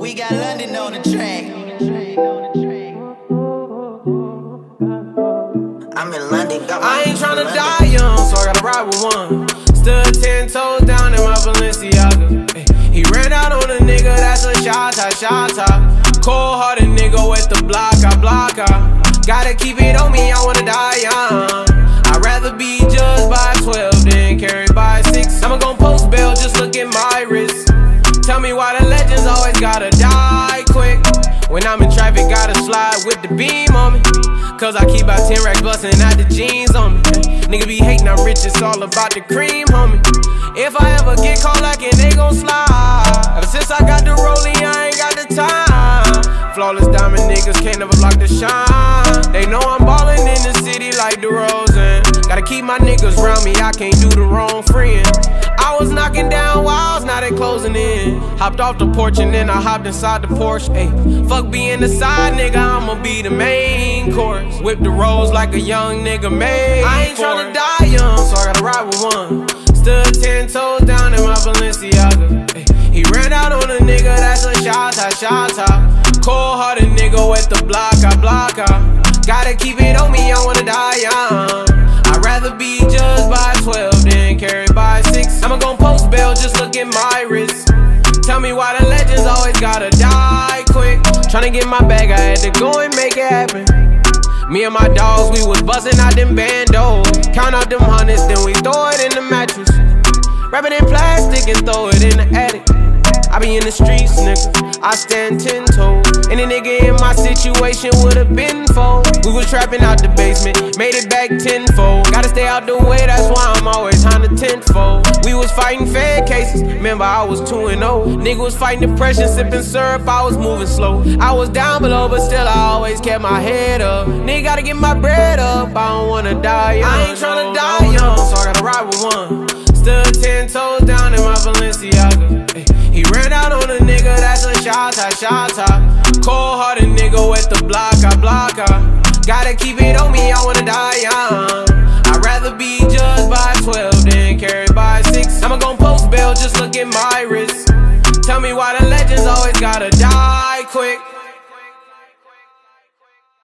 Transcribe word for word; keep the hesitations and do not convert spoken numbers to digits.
We got London on the track. I'm in London, got my I ain't tryna die young, so I gotta ride with one. Stood ten toes down in my Balenciaga. Ay, he ran out on a nigga, that's a shot, shot, shot. Cold-hearted nigga with the block, I block, I gotta keep it on me, I wanna die young. I'd rather be judged by twelve than carried by six. I'ma gon' post bail, just look at my wrist. Tell me why the legends always gotta die quick. When I'm in traffic, gotta slide with the beam on me. Cause I keep out ten racks bustin' out the jeans on me. Nigga be hatin', I'm rich, it's all about the cream, homie. If I ever get caught lacking, they gon' slide. Ever since I got the rollie, I ain't got the time. Flawless diamond niggas can't never block the shine. They know I'm ballin' in the city like DeRozan. Gotta keep my niggas round me, I can't do the wrong friend. I was knocking down walls, now they closing in. Hopped off the porch and then I hopped inside the Porsche. Ayy, fuck being the side nigga, I'ma be the main course. Whip the rolls like a young nigga made. I ain't tryna die young, so I gotta ride with one. Stood ten toes down in my Balenciaga. Ay, he ran out on a nigga, that's a shot, shot, shot. Cold-hearted nigga with the block, I block, I gotta keep it on me, I wanna die young. I'd rather be judged by twelve than carried by six. I'ma gon' post bail, just look at my wrist. Tell me why the legends always gotta die quick. Tryna get my bag, I had to go and make it happen. Me and my dogs, we was bustin' out them bandos. Count out them hundreds, then we throw it in the mattress. Wrap it in plastic and throw it in the attic. I be in the streets, nigga, I stand ten toes. Any nigga in my situation would've been fold. We was trapping out the basement, made it back tenfold. Gotta stay out the way, that's why I'm always on the tenfold. We was fighting fed cases, remember I was two and oh. Nigga was fighting depression, sipping syrup, I was moving slow. I was down below, but still I always kept my head up. Nigga gotta get my bread up, I don't wanna die young. I ain't tryna die young, so I gotta ride with one. Stood ten toes down in my Balenciaga. Ay, he ran out on a nigga, that's a shot, shot, shot. Cold-hearted nigga with the block, I block, I gotta keep it on me, I wanna die young.